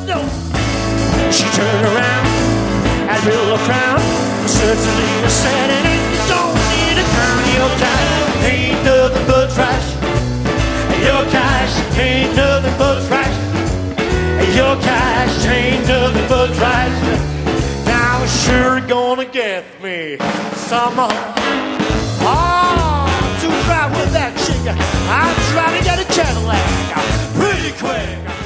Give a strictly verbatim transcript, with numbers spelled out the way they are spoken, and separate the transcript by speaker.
Speaker 1: no. She turned around and built a crown. Certainly I said it ain't, you don't need a crown. Your cash ain't nothing but trash. Your cash ain't nothing but trash. Your cash ain't nothing but trash. Now it's sure gonna get me some more. Oh, to ride with that chick, I'm trying to get a Cadillac pretty quick.